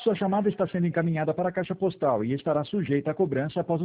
Sua chamada está sendo encaminhada para a caixa postal e estará sujeita a cobrança após